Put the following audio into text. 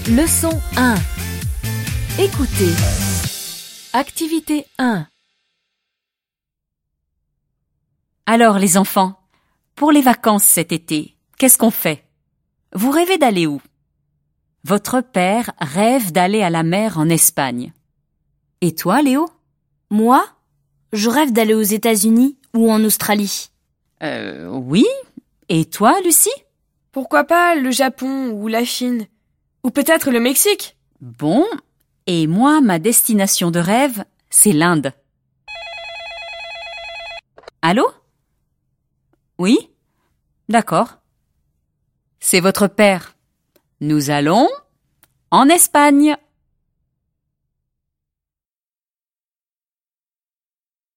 Leçon 1. Écoutez. Activité 1. Alors les enfants, pour les vacances cet été, qu'est-ce qu'on fait? Vous rêvez d'aller où? Votre père rêve d'aller à la mer en Espagne. Et toi, Léo? Moi, je rêve d'aller aux États-Unis ou en Australie. Oui. Et toi, Lucie? Pourquoi pas le Japon ou la Chine? Ou peut-être le Mexique? Bon, et moi, ma destination de rêve, c'est l'Inde. Allô? Oui? D'accord. C'est votre père. Nous allons en Espagne.